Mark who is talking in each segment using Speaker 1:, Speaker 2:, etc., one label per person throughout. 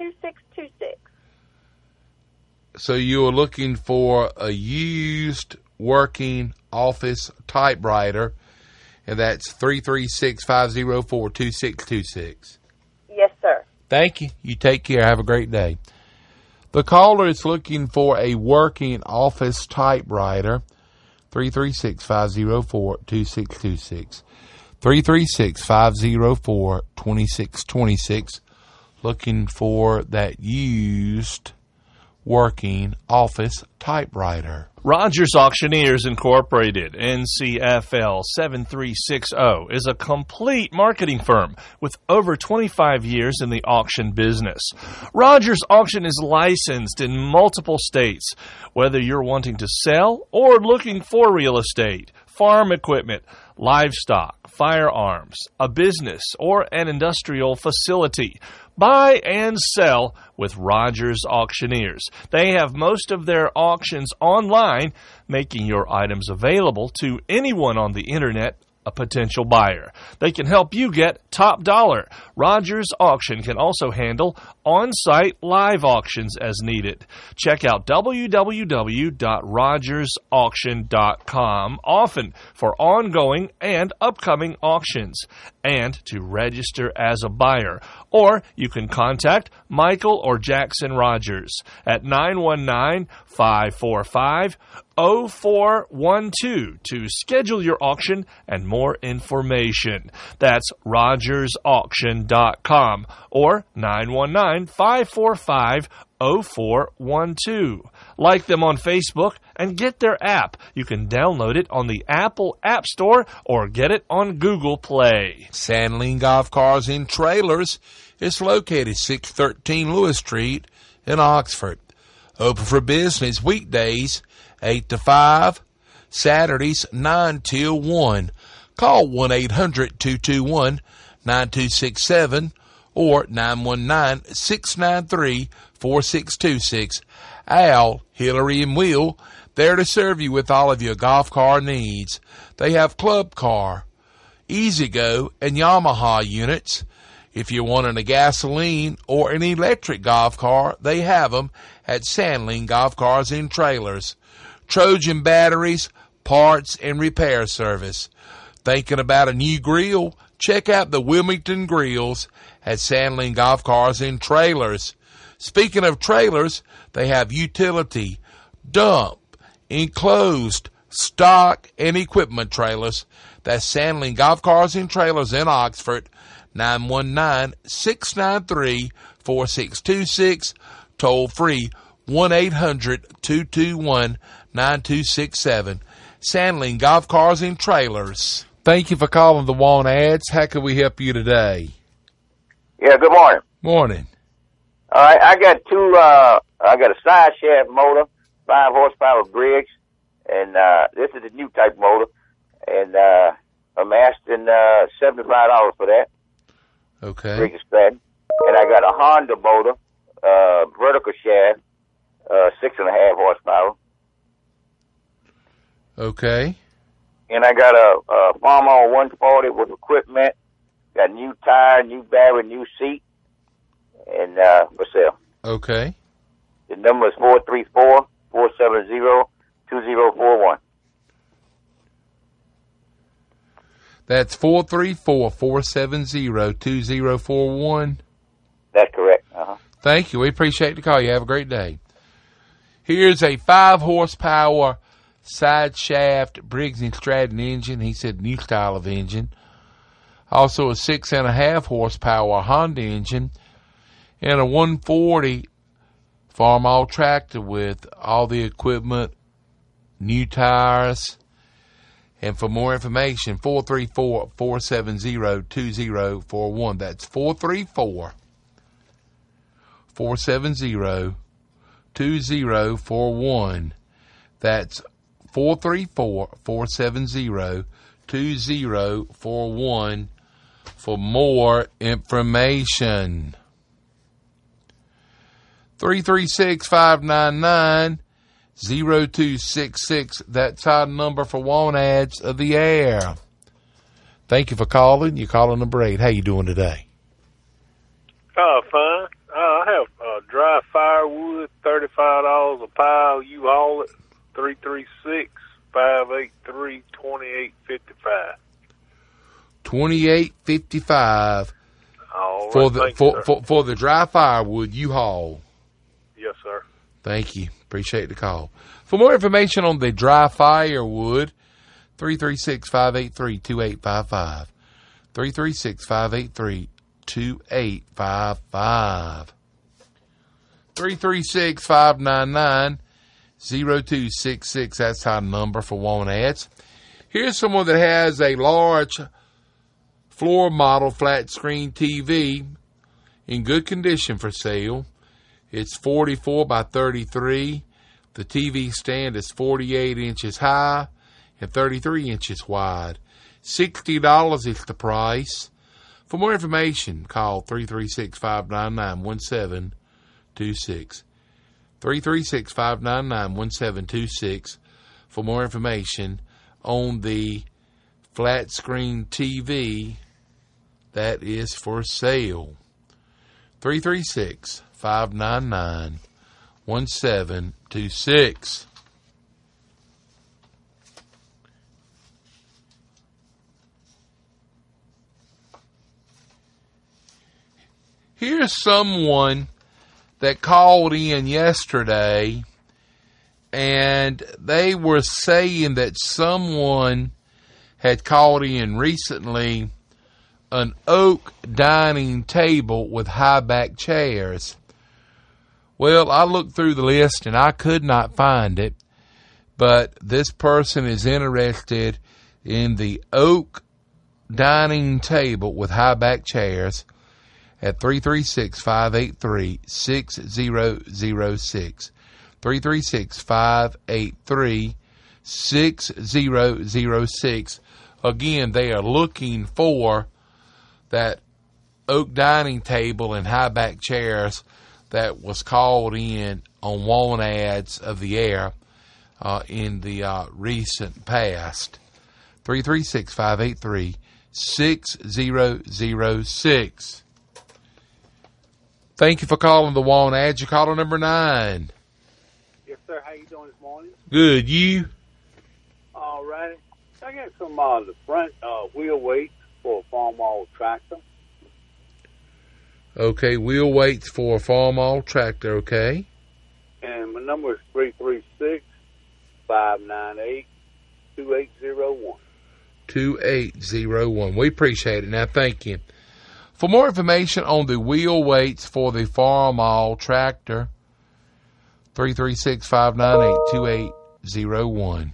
Speaker 1: 2626.
Speaker 2: So you are looking for a used working office typewriter, and that's 336-504-2626.
Speaker 1: Yes, sir.
Speaker 2: Thank you. You take care. Have a great day. The caller is looking for a working office typewriter, 336-504-2626. 336-504-2626. Looking for that used working office typewriter.
Speaker 3: Rogers Auctioneers Incorporated, NCFL 7360, is a complete marketing firm with over 25 years in the auction business. Rogers Auction is licensed in multiple states. Whether you're wanting to sell or looking for real estate, farm equipment, livestock, firearms, a business, or an industrial facility, buy and sell with Rogers Auctioneers. They have most of their auctions online, making your items available to anyone on the internet, a potential buyer. They can help you get top dollar. Rogers Auction can also handle on-site live auctions as needed. Check out www.rogersauction.com often for ongoing and upcoming auctions and to register as a buyer. Or you can contact Michael or Jackson Rogers at 919-545-0412 to schedule your auction and more information. That's rogersauction.com or 919-545-0412. Like them on Facebook and get their app. You can download it on the Apple App Store or get it on Google Play.
Speaker 2: Sandling Golf Cars and Trailers is located 613 Lewis Street in Oxford. Open for business weekdays 8 to 5, Saturdays 9 till 1. Call 1-800-221-9267 or 919-693-4626. Al, Hillary, and Will, there to serve you with all of your golf car needs. They have Club Car, E-Z-GO, and Yamaha units. If you're wanting a gasoline or an electric golf car, they have them at Sandling Golf Cars and Trailers. Trojan batteries, parts, and repair service. Thinking about a new grill? Check out the Wilmington Grills at Sandling Golf Cars and Trailers. Speaking of trailers, they have utility, dump, enclosed, stock, and equipment trailers. That's Sandling Golf Cars and Trailers in Oxford, 919-693-4626, toll free 1-800-221-9267. Sandling Golf Cars and Trailers. Thank you for calling the Want Ads. How can we help you today?
Speaker 4: Yeah, good morning.
Speaker 2: Morning.
Speaker 4: All right, I got I got a side shaft motor, 5 horsepower Briggs, and this is a new type motor, and I'm asking $75 for that.
Speaker 2: Okay.
Speaker 4: Briggs is Stratton. And I got a Honda motor, vertical shaft, 6.5 horsepower.
Speaker 2: Okay.
Speaker 4: And I got a Farmall 140 with equipment, got new tire, new battery, new seat, and for sale.
Speaker 2: Okay.
Speaker 4: The number is 434-470-2041.
Speaker 2: That's 434-470-2041.
Speaker 4: That's correct. Uh-huh.
Speaker 2: Thank you. We appreciate the call. You have a great day. Here's a 5 horsepower side shaft Briggs & Stratton engine. He said new style of engine. Also a 6.5 horsepower Honda engine and a 140 Farmall tractor with all the equipment, new tires. And for more information, 434-470-2041. That's 434-470-2041. That's 434-470-2041 for more information. 336-599-0266. That's our number for Want Ads of the air. Thank you for calling. You're calling number 8. How you doing today?
Speaker 5: Fine. I have
Speaker 2: $28.55
Speaker 5: All
Speaker 2: for
Speaker 5: right,
Speaker 2: the
Speaker 5: thank you, sir.
Speaker 2: for the dry firewood you haul.
Speaker 5: Yes, sir.
Speaker 2: Thank you. Appreciate the call. For more information on the dry firewood, 336-583-2855. 336-583-2855. 336-599-0266. That's our number for want ads. Here's someone that has a large floor model flat screen TV in good condition for sale. It's 44 by 33. The TV stand is 48 inches high and 33 inches wide. $60 is the price. For more information, call 336-599-1726. 336-599-1726 for more information on the flat screen TV that is for sale. 336-599-1726. Here's someone that called in yesterday, and they were saying that someone had called in recently an oak dining table with high back chairs. Well, I looked through the list and I could not find it, but this person is interested in the oak dining table with high back chairs at 336-583-6006. 336-583-6006. Again, they are looking for that oak dining table and high back chairs that was called in on want ads of the air in the recent past. 336-583-6006. Thank you for calling the want ads. You're caller number 9.
Speaker 5: Yes, sir. How you doing this morning?
Speaker 2: Good. You?
Speaker 5: All righty. I got some the front wheel weights for a farm-all tractor.
Speaker 2: Okay, wheel weights for a farm-all tractor, okay.
Speaker 5: And my number is 336-598-2801.
Speaker 2: 2801. We appreciate it. Now, thank you. For more information on the wheel weights for the farm-all tractor, 336-598-2801.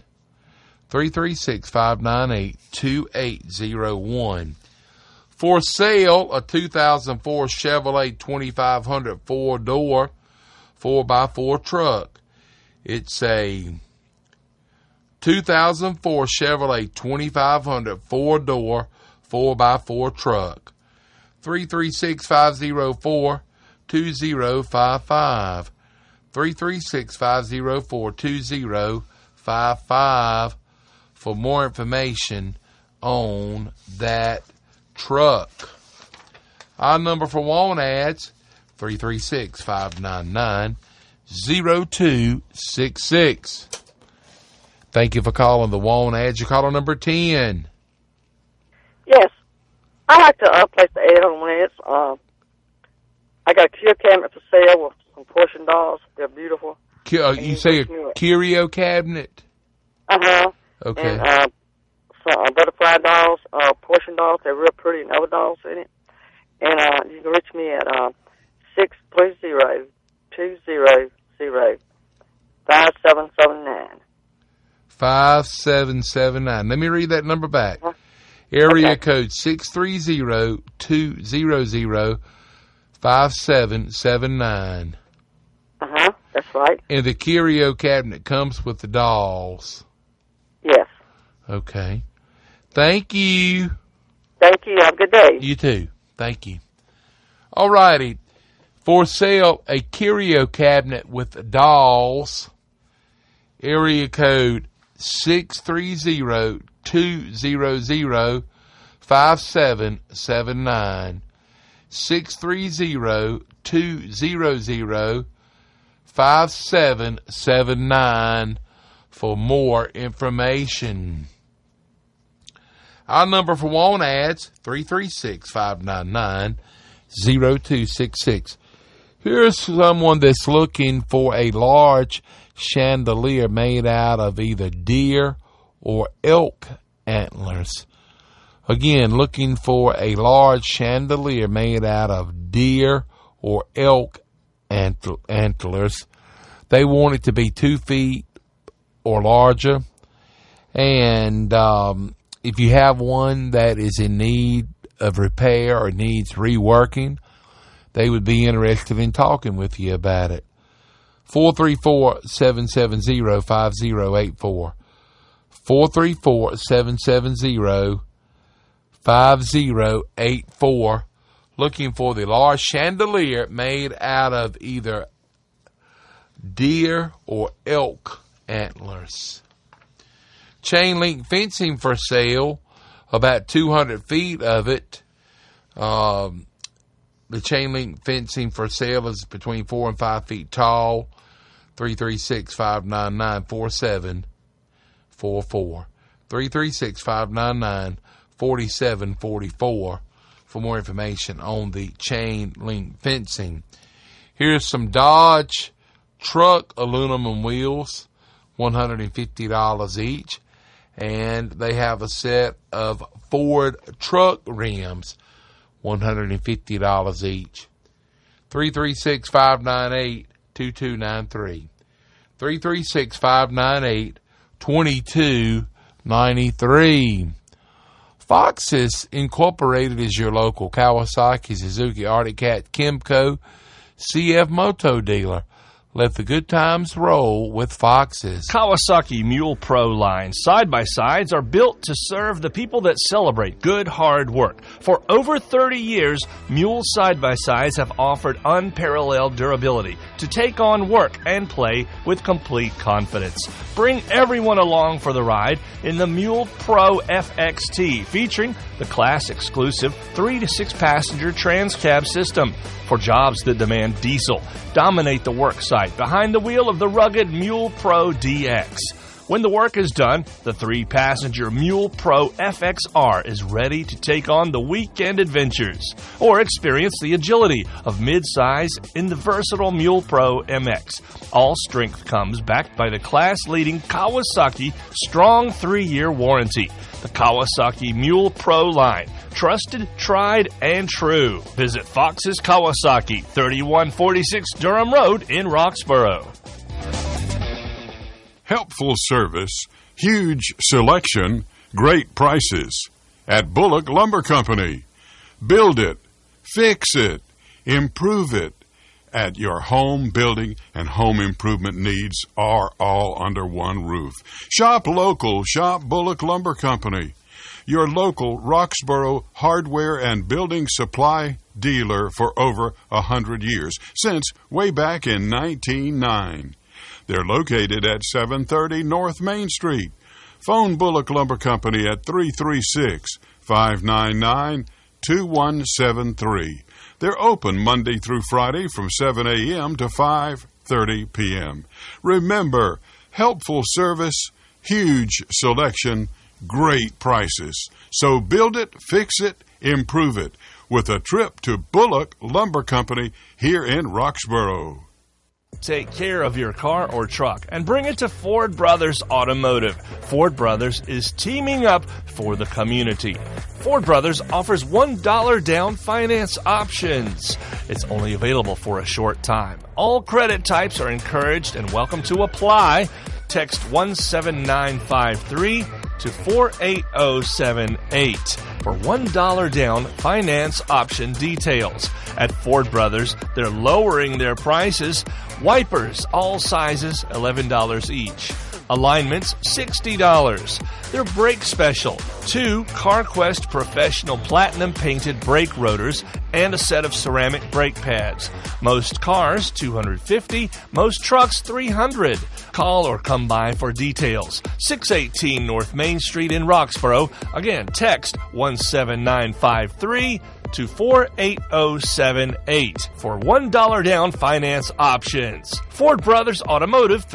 Speaker 2: 336-598-2801. For sale, a 2004 Chevrolet 2500 four-door 4x4 truck. It's a 2004 Chevrolet 2500 four-door 4x4 truck. 336-504-2055. 336-504-2055 for more information on that truck. Our number for want ads, 336-599-0266. Thank you for calling the want ads. You're caller number 10.
Speaker 1: Yes. I like to place the ad on this. I got a curio cabinet for sale with some portion dolls. They're beautiful.
Speaker 2: You say a curio cabinet?
Speaker 1: Uh-huh.
Speaker 2: Okay.
Speaker 1: And some butterfly dolls, portion dolls. They're real pretty, and other dolls in it. And you can reach me at 630-200-5779.
Speaker 2: 5779. Let me read that number back. Area code 630-200-5779.
Speaker 1: Uh-huh, that's right.
Speaker 2: And the curio cabinet comes with the dolls.
Speaker 1: Yes.
Speaker 2: Okay. Thank you.
Speaker 1: Thank you. Have a good day.
Speaker 2: You too. Thank you. All righty. For sale, a curio cabinet with dolls. Area code 630-200-5779. 630-200-5779 for more information. Our number for want ads, 336-599-0266. Here's someone that's looking for a large chandelier made out of either deer or elk antlers. Again, looking for a large chandelier made out of deer or elk antlers. They want it to be 2 feet or larger. And if you have one that is in need of repair or needs reworking, they would be interested in talking with you about it. 434-770-5084. 434-770-5084. Looking for the large chandelier made out of either deer or elk antlers. Chain link fencing for sale, about 200 feet of it. The chain link fencing for sale is between 4 and 5 feet tall. 336-599-4744. 336-599-4744 for more information on the chain link fencing. Here's some Dodge truck aluminum wheels, $150 each. And they have a set of Ford truck rims, $150 each. 336-598-2293. 336-598-2293. Fox's Incorporated is your local Kawasaki, Suzuki, Arctic Cat, Kimco, CF Moto dealer. Let the good times roll with Fox's.
Speaker 3: Kawasaki Mule Pro line side-by-sides are built to serve the people that celebrate good, hard work. For over 30 years, Mule side-by-sides have offered unparalleled durability to take on work and play with complete confidence. Bring everyone along for the ride in the Mule Pro FXT, featuring the class-exclusive 3 to 6 passenger trans-cab system. For jobs that demand diesel, dominate the work site behind the wheel of the rugged Mule Pro DX. When the work is done, the 3-passenger Mule Pro FXR is ready to take on the weekend adventures, or experience the agility of midsize in the versatile Mule Pro MX. All strength comes backed by the class-leading Kawasaki strong 3-year warranty. The Kawasaki Mule Pro line. Trusted, tried, and true. Visit Fox's Kawasaki, 3146 Durham Road in Roxborough.
Speaker 6: Helpful service, huge selection, great prices. At Bullock Lumber Company. Build it, fix it, improve it. At your home building and home improvement needs are all under one roof. Shop local, shop Bullock Lumber Company. Your local Roxborough hardware and building supply dealer for over 100 years, since way back in 1909. They're located at 730 North Main Street. Phone Bullock Lumber Company at 336-599-2173. They're open Monday through Friday from 7 a.m. to 5:30 p.m. Remember, helpful service, huge selection, great prices. So build it, fix it, improve it with a trip to Bullock Lumber Company here in Roxborough.
Speaker 3: Take care of your car or truck and bring it to Ford Brothers Automotive. Ford Brothers is teaming up for the community. Ford Brothers offers $1 down finance options. It's only available for a short time. All credit types are encouraged and welcome to apply. Text 17953 to 48078 for $1 down finance option details. At Ford Brothers, they're lowering their prices. Wipers, all sizes, $11 each. Alignments, $60. Their brake special, 2 CarQuest Professional Platinum painted brake rotors and a set of ceramic brake pads. Most cars, $250. Most trucks, $300. Call or come by for details. 618 North Main Street in Roxborough. Again, text 17953 to 48078 for $1 down finance options. Ford Brothers Automotive,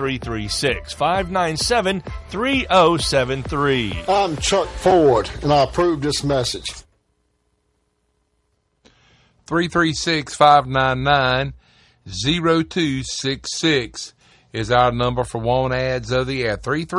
Speaker 3: 336-597-3073.
Speaker 7: I'm Chuck Ford, and I approve this message.
Speaker 2: 336-599-0266 is our number for Want Ads of the Air.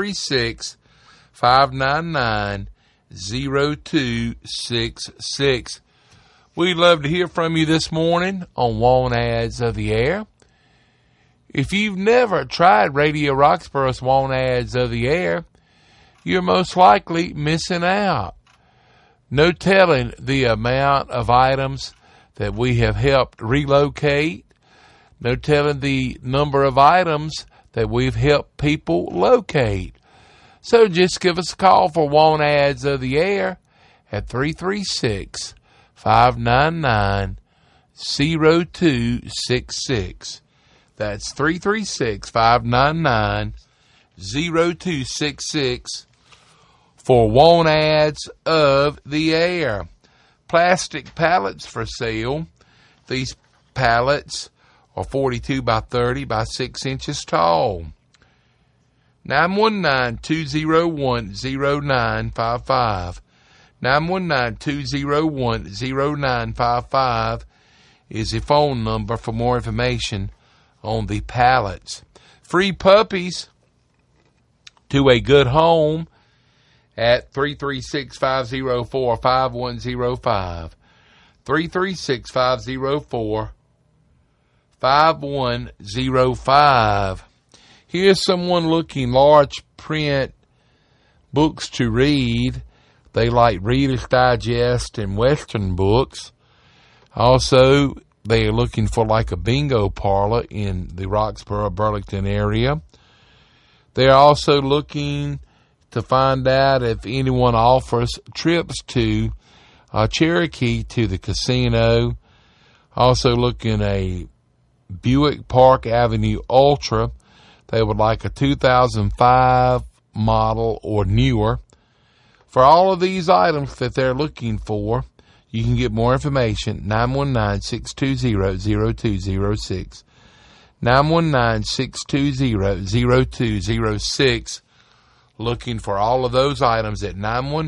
Speaker 2: 336-599-0266. We'd love to hear from you this morning on Want Ads of the Air. If you've never tried Radio Roxboro's Want Ads of the Air, you're most likely missing out. No telling the amount of items that we have helped relocate. No telling the number of items that we've helped people locate. So just give us a call for Want Ads of the Air at 336-599-0266. That's 336-599-0266 for Want Ads of the Air. Plastic pallets for sale. These pallets are 42 by 30 by 6 inches tall. 919-201-0955. 919-201-0955 is the phone number for more information on the pallets. Free puppies to a good home at 336-504-5105. 336-504-5105. Here's someone looking large print books to read. They like Reader's Digest and Western books. Also, they are looking for like a bingo parlor in the Roxborough, Burlington area. They're also looking to find out if anyone offers trips to Cherokee to the casino. Also looking a Buick Park Avenue Ultra. They would like a 2005 model or newer. For all of these items that they're looking for, you can get more information, 919-620-0206. 919-620-0206. Looking for all of those items at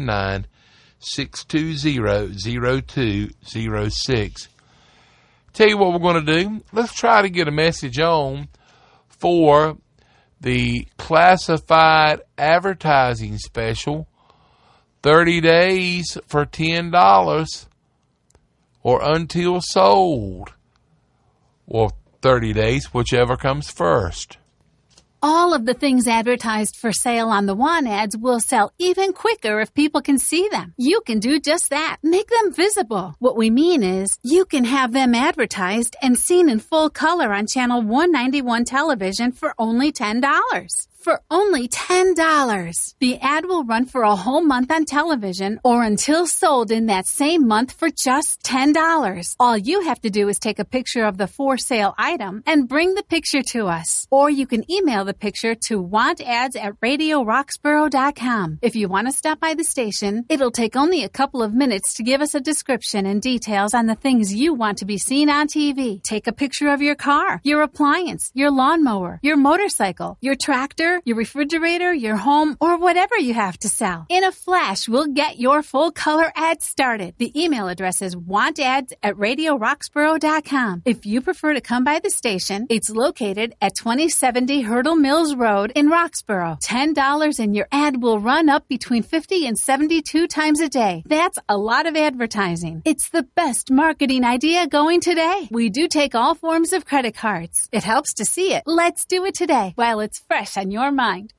Speaker 2: 919-620-0206. Tell you what we're going to do. Let's try to get a message on for the classified advertising special, 30 days for $10 or until sold, or 30 days, whichever comes first.
Speaker 8: All of the things advertised for sale on the Want Ads will sell even quicker if people can see them. You can do just that. Make them visible. What we mean is, you can have them advertised and seen in full color on Channel 191 television for only $10. For only $10. The ad will run for a whole month on television or until sold in that same month for just $10. All you have to do is take a picture of the for sale item and bring the picture to us. Or you can email the picture to wantads@radioroxborough.com. If you want to stop by the station, it'll take only a couple of minutes to give us a description and details on the things you want to be seen on TV. Take a picture of your car, your appliance, your lawnmower, your motorcycle, your tractor, your refrigerator, your home, or whatever you have to sell. In a flash, we'll get your full-color ad started. The email address is wantads@radioroxborough.com. If you prefer to come by the station, it's located at 2070 Hurdle Mills Road in Roxborough. $10 and your ad will run up between 50 and 72 times a day. That's a lot of advertising. It's the best marketing idea going today. We do take all forms of credit cards. It helps to see it. Let's do it today while it's fresh on your mind.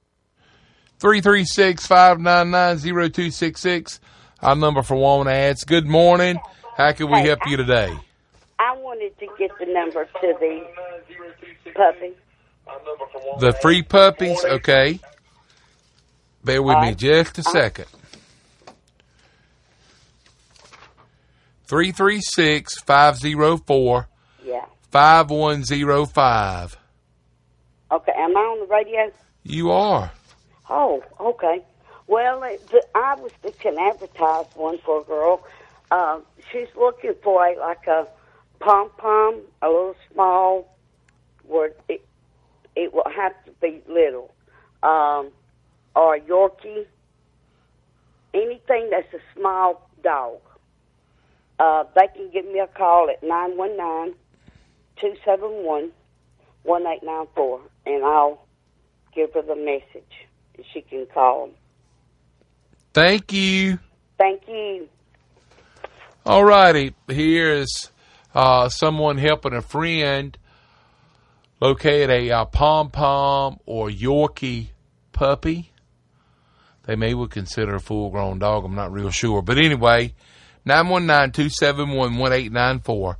Speaker 2: 336-599-0266, our number for Want Ads. Good morning. How can we help you today?
Speaker 9: I wanted to get the number to the puppy.
Speaker 2: The free puppies? Okay. Bear with me just a second. 336-504-5105.
Speaker 9: Okay, am I on the radio?
Speaker 2: You are.
Speaker 9: Oh, okay. Well, I was thinking advertise one for a girl. She's looking for a pom-pom, a little small, where it will have to be little, or a Yorkie, anything that's a small dog. They can give me a call at 919-271-1894, and I'll give her the message, and she can call them.
Speaker 2: Thank you.
Speaker 9: Thank you.
Speaker 2: All righty. Here's someone helping a friend locate a pom-pom or Yorkie puppy. They may would consider a full-grown dog. I'm not real sure. But anyway, 919-271-1894.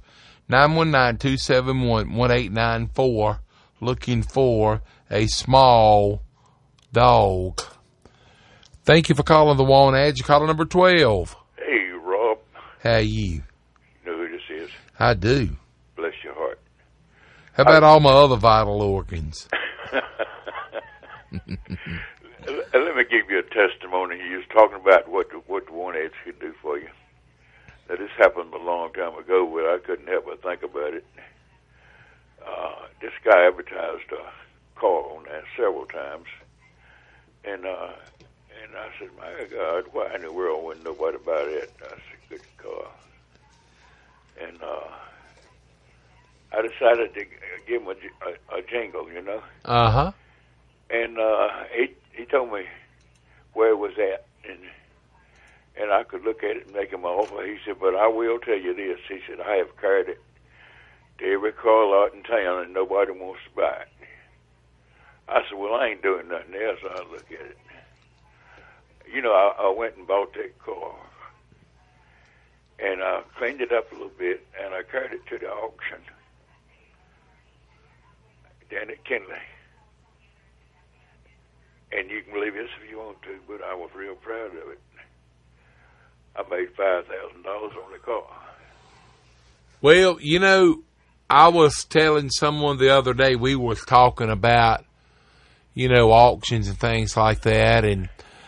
Speaker 2: 919-271-1894. Looking for a small dog. Thank you for calling the Want Ads. You're caller number 12.
Speaker 10: Hey, Rob.
Speaker 2: How you?
Speaker 10: You know who this is?
Speaker 2: I do.
Speaker 10: Bless your heart.
Speaker 2: How about all my other vital organs?
Speaker 10: Let me give you a testimony. You was talking about what the Want Ads could do for you. Now, this happened a long time ago, but I couldn't help but think about it. This guy advertised a car on that several times, and I said, my God, why in the world wouldn't nobody buy that? That's a good car. And I decided to give him a jingle, you know.
Speaker 2: Uh-huh.
Speaker 10: And he told me where it was at, and I could look at it and make him an offer. He said, but I will tell you this. He said, I have carried it to every car lot in town, and nobody wants to buy it. I said, well, I ain't doing nothing else. I'll look at it. You know, I went and bought that car, and I cleaned it up a little bit, and I carried it to the auction down at Kinley. And you can believe this if you want to, but I was real proud of it. I made $5,000 on the car.
Speaker 2: Well, you know, I was telling someone the other day, we were talking about, you know, auctions and things like that, and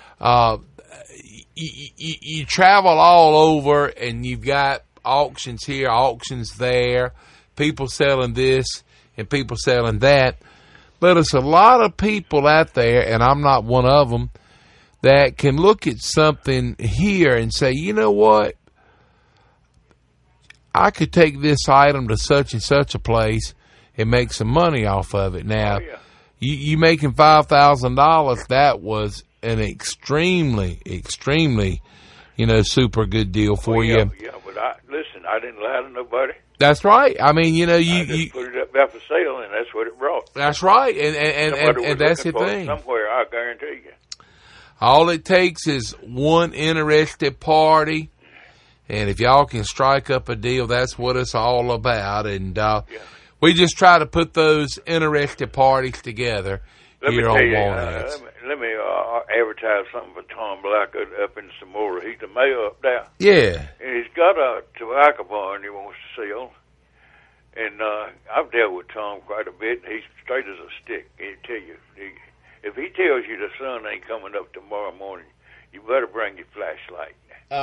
Speaker 2: you travel all over, and you've got auctions here, auctions there, people selling this and people selling that. But there's a lot of people out there, and I'm not one of them, that can look at something here and say, you know what? I could take this item to such and such a place and make some money off of it. Now, you making $5,000, that was an extremely, you know, super good deal for you.
Speaker 10: Yeah, but listen, I didn't lie to nobody.
Speaker 2: That's right. I mean, you know,
Speaker 10: I just put it up there for sale, and that's what it brought.
Speaker 2: That's right, and that's the thing.
Speaker 10: Somewhere, I guarantee you.
Speaker 2: All it takes is one interested party, and if y'all can strike up a deal, that's what it's all about. And we just try to put those interested parties together here on Want Ads.
Speaker 10: Let me advertise something for Tom Black up in Samora. He's the mayor up there.
Speaker 2: Yeah.
Speaker 10: And he's got a tobacco barn he wants to sell. And I've dealt with Tom quite a bit. He's straight as a stick. He'll tell you. If he tells you the sun ain't coming up tomorrow morning, you better bring your flashlight.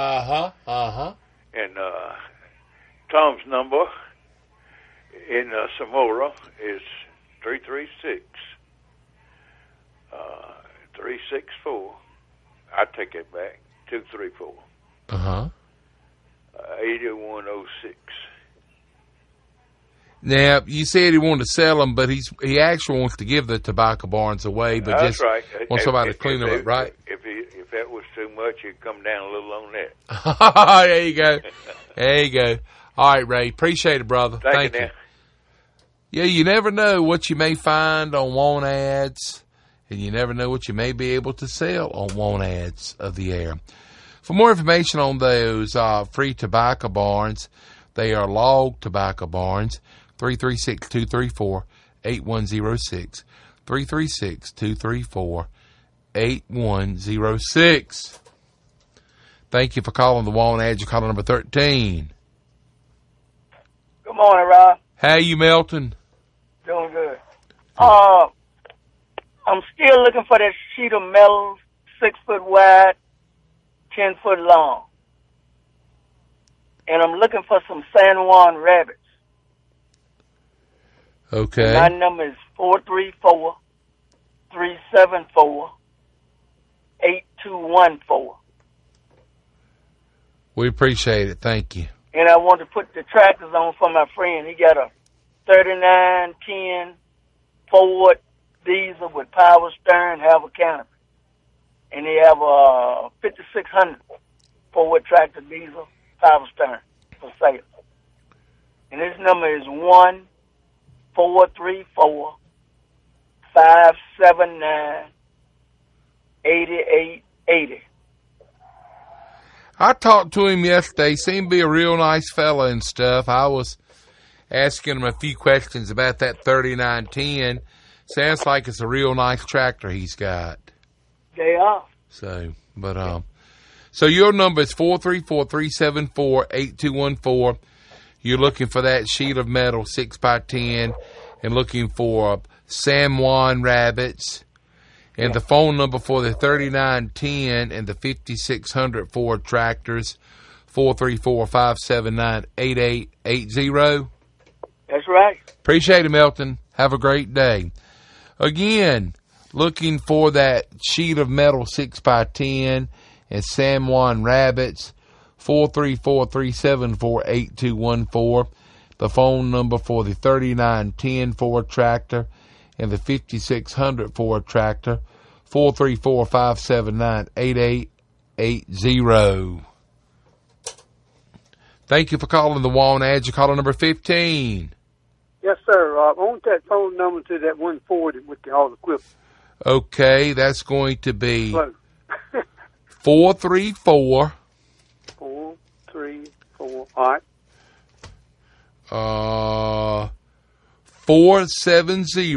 Speaker 10: And Tom's number in Samora is 336. 364. I take it back. 234. 8106.
Speaker 2: Now, you said he wanted to sell them, but he actually wants to give the tobacco barns away, but
Speaker 10: That's
Speaker 2: just
Speaker 10: right.
Speaker 2: wants somebody to clean them up, right?
Speaker 10: If that was too much, he'd come down a little on that.
Speaker 2: There you go. There you go. All right, Ray. Appreciate it, brother. Thank you. Yeah, you never know what you may find on Want Ads, and you never know what you may be able to sell on Want Ads of the air. For more information on those free tobacco barns, they are log tobacco barns, 336-234-8106, 336-234-8106. Thank you for calling the Want Ads. You're calling number 13.
Speaker 11: Good morning, Rob.
Speaker 2: How you, Melton?
Speaker 11: Doing good. I'm still looking for that sheet of metal, 6 foot wide, 10 foot long. and I'm looking for some San Juan rabbits.
Speaker 2: Okay.
Speaker 11: My number is 434-374-8214.
Speaker 2: We appreciate it. Thank you.
Speaker 11: And I want to put the tractors on for my friend. He got a 3910 Ford diesel with power steering, have a canopy. And they have a 5600 Ford tractor diesel, power steering for sale. And his number is 1-434-579-8880.
Speaker 2: I talked to him yesterday. Seemed to be a real nice fella and stuff. I was asking him a few questions about that 3910. Sounds like it's a real nice tractor he's got.
Speaker 11: They are.
Speaker 2: So your number is 434-374-8214. You're looking for that sheet of metal 6x10 and looking for San Juan rabbits. And the phone number for the 3910 and the 5600 Ford tractors, 434-579-8880.
Speaker 11: That's right.
Speaker 2: Appreciate it, Milton. Have a great day. Again, looking for that sheet of metal 6x10 and San Juan rabbits, 434-374-8214. The phone number for the 3910 Ford tractor and the 5600 Ford tractor, 434-579-8880. Thank you for calling the Waln Ads. You're caller number 15.
Speaker 12: Yes, sir. I want that phone number to that 140 with all the equipment.
Speaker 2: Okay, that's going to be
Speaker 12: 434. 434. All right.
Speaker 2: 470.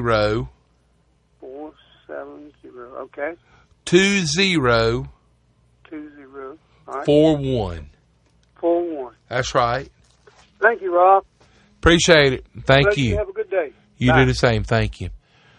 Speaker 12: 470. Okay.
Speaker 2: 20.
Speaker 12: 20. All right.
Speaker 2: 41.
Speaker 12: 41.
Speaker 2: That's right.
Speaker 12: Thank you, Rob.
Speaker 2: Appreciate it. Thank you.
Speaker 12: Have a good day.
Speaker 2: You
Speaker 12: Bye.
Speaker 2: do the same. Thank you.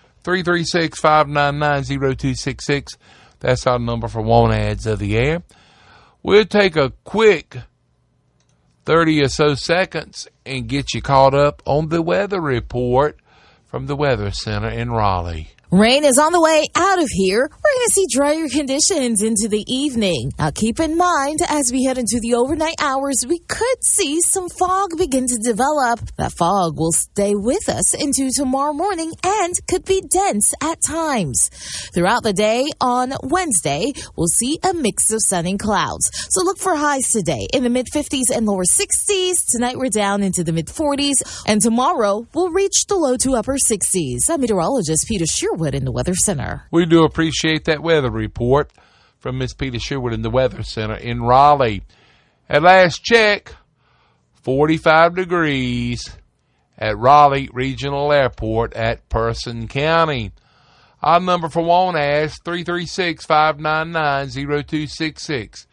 Speaker 2: 336-599-0266. That's our number for Want Ads of the Air. We'll take a quick 30 or so seconds and get you caught up on the weather report from the Weather Center in Raleigh.
Speaker 13: Rain is on the way out of here. We're going to see drier conditions into the evening. Now keep in mind, as we head into the overnight hours, we could see some fog begin to develop. That fog will stay with us into tomorrow morning and could be dense at times. Throughout the day on Wednesday, we'll see a mix of sun and clouds. So look for highs today in the mid-50s and lower 60s. Tonight we're down into the mid-40s. And tomorrow we'll reach the low to upper 60s. I'm meteorologist Peter Sherwood in the Weather Center.
Speaker 2: We do appreciate that weather report from Miss Peter Sherwood in the Weather Center in Raleigh. At last check, 45 degrees at Raleigh Regional Airport at Person County. Our number for Want Ads, 336-599-0266.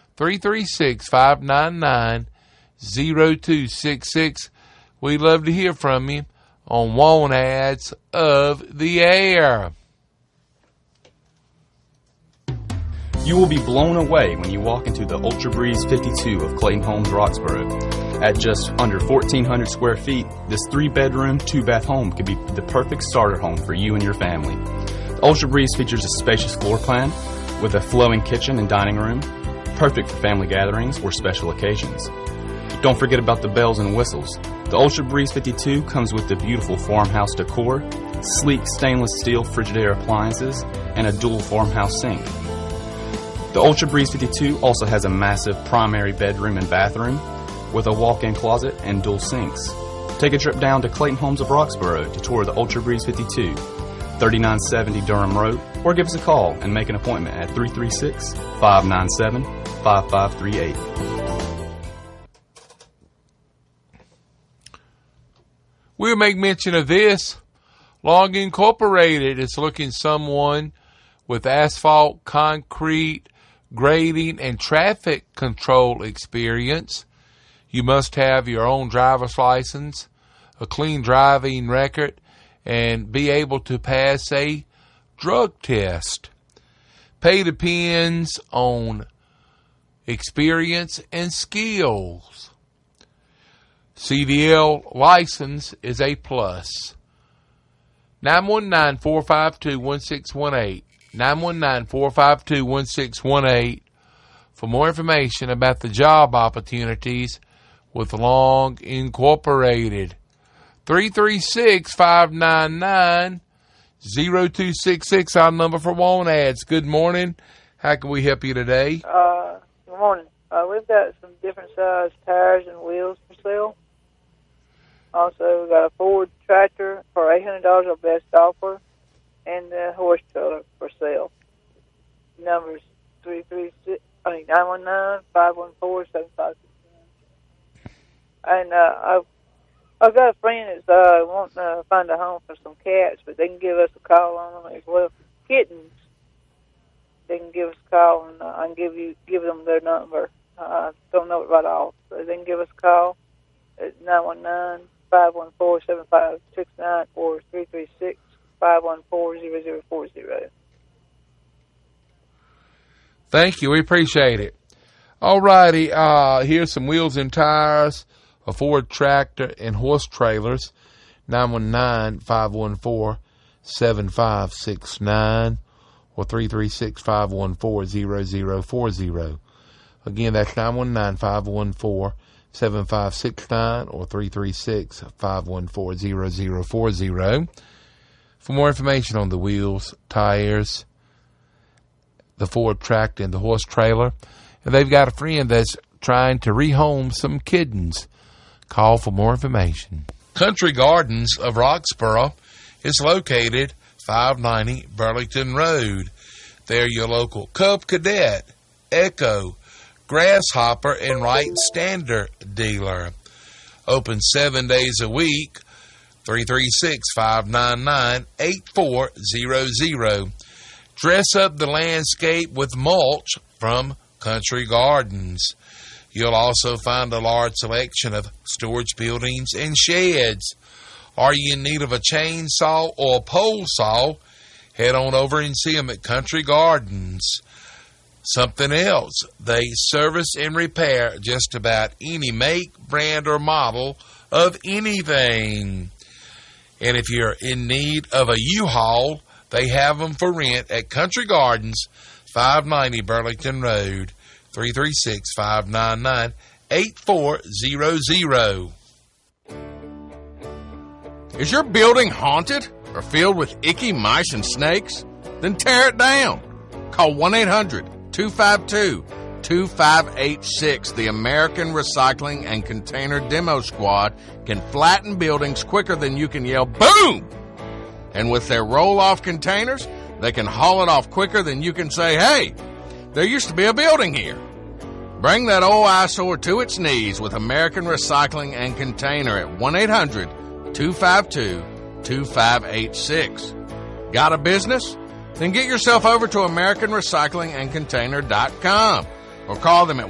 Speaker 2: 336-599-0266. We'd love to hear from you on Want Ads of the Air.
Speaker 14: You will be blown away when you walk into the Ultra Breeze 52 of Clayton Homes Roxborough. At just under 1,400 square feet, this 3-bedroom, 2-bath home could be the perfect starter home for you and your family. The Ultra Breeze features a spacious floor plan with a flowing kitchen and dining room, perfect for family gatherings or special occasions. Don't forget about the bells and whistles. The Ultra Breeze 52 comes with the beautiful farmhouse decor, sleek stainless steel Frigidaire appliances, and a dual farmhouse sink. The Ultra Breeze 52 also has a massive primary bedroom and bathroom with a walk-in closet and dual sinks. Take a trip down to Clayton Homes of Roxborough to tour the Ultra Breeze 52, 3970 Durham Road, or give us a call and make an appointment at 336-597-5538.
Speaker 2: We'll make mention of this. Long Incorporated is looking someone with asphalt, concrete, grading, and traffic control experience. You must have your own driver's license, a clean driving record, and be able to pass a drug test. Pay depends on experience and skills. CDL license is a plus. 919-452-1618. 919-452-1618 for more information about the job opportunities with Long Incorporated. 336-599-0266, our number for want ads. Good morning. How can we help you today?
Speaker 15: Good morning. We've got some different size tires and wheels for sale. Also, we've got a Ford tractor for $800, our best offer, and a horse trailer for sale. Numbers 919-514-7569. And I've got a friend that's wanting to find a home for some cats, but they can give us a call on them as well. Kittens, they can give us a call, and I can give them their number. I don't know it right off, so they can give us a call at 919-514-7569 or 336-514-0040.
Speaker 2: Thank you. We appreciate it. All righty. Here's some wheels and tires, a Ford tractor, and horse trailers. 919-514-7569 or 336-514-0040. Again, that's 919-514-7569 or 336-514-0040. For more information on the wheels, tires, the Ford tractor, and the horse trailer, and they've got a friend that's trying to rehome some kittens. Call for more information. Country Gardens of Roxboro is located 590 Burlington Road. They're your local Cub Cadet, Echo, Grasshopper, and Wright Standard dealer. Open 7 days a week. 336-599-8400. Dress up the landscape with mulch from Country Gardens. You'll also find a large selection of storage buildings and sheds. Are you in need of a chainsaw or a pole saw? Head on over and see them at Country Gardens. Something else, they service and repair just about any make, brand, or model of anything. And if you're in need of a U-Haul, they have them for rent at Country Gardens, 590 Burlington Road, 336-599-8400.
Speaker 16: Is your building haunted or filled with icky mice and snakes? Then tear it down. Call 1-800-252-2586. The American Recycling and Container Demo Squad can flatten buildings quicker than you can yell, boom! And with their roll-off containers, they can haul it off quicker than you can say, hey, there used to be a building here. Bring that old eyesore to its knees with American Recycling and Container at 1-800-252-2586. Got a business? Then get yourself over to AmericanRecyclingAndContainer.com or call them at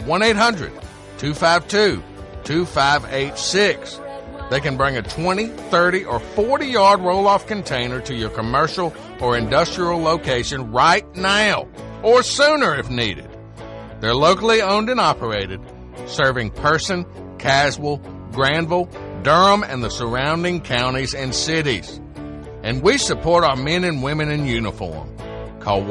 Speaker 16: 1-800-252-2586. They can bring a 20, 30, or 40-yard roll-off container to your commercial or industrial location right now, or sooner if needed. They're locally owned and operated, serving Person, Caswell, Granville, Durham, and the surrounding counties and cities. And we support our men and women in uniform. Call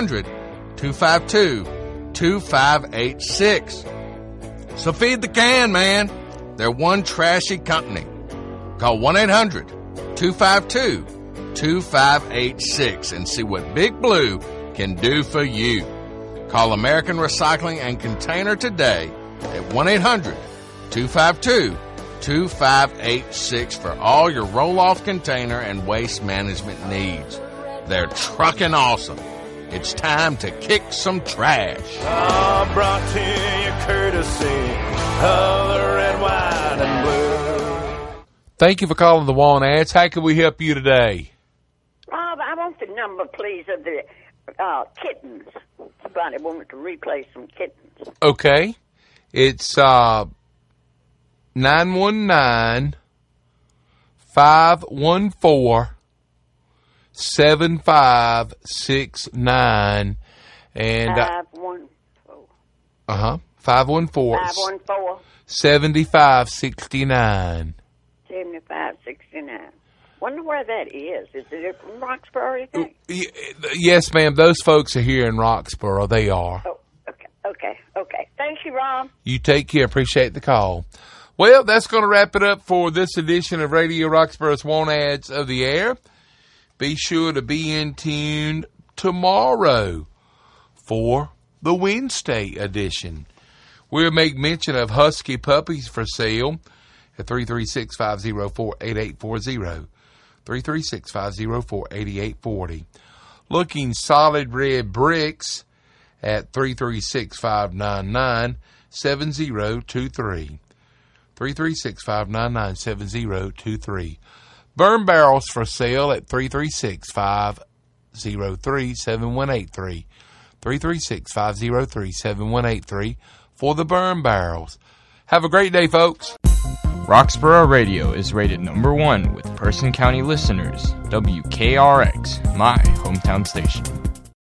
Speaker 16: 1-800-252-2586. So feed the can, man. They're one trashy company. Call 1-800-252-2586 and see what Big Blue can do for you. Call American Recycling and Container today at 1-800-252-2586 for all your roll-off container and waste management needs. They're trucking awesome. It's time to kick some trash.
Speaker 17: Brought to you courtesy of the red, white, and blue.
Speaker 2: Thank you for calling the Want Ads. How can we help you today?
Speaker 18: I want the number, please, of the kittens. Somebody wanted to replace some kittens.
Speaker 2: Okay. It's 919-514-7569. And
Speaker 18: 514.
Speaker 2: 514. 7569.
Speaker 18: 7569. Wonder where that is. Is it from Roxborough, you think?
Speaker 2: Yes, ma'am. Those folks are here in Roxborough. They are.
Speaker 18: Oh, okay. Thank you, Ron.
Speaker 2: You take care. Appreciate the call. Well, that's going to wrap it up for this edition of Radio Roxborough's Want Ads of the Air. Be sure to be in tune tomorrow for the Wednesday edition. We'll make mention of husky puppies for sale at 336-504-8840. 336-504-8840. Looking solid red bricks at 336-599-7023. 336-599-7023. Burn barrels for sale at 336-503-7183. 336-503-7183 for the burn barrels. Have a great day, folks.
Speaker 19: Roxborough Radio is rated number 1 with Person County listeners. WKRX, my hometown station.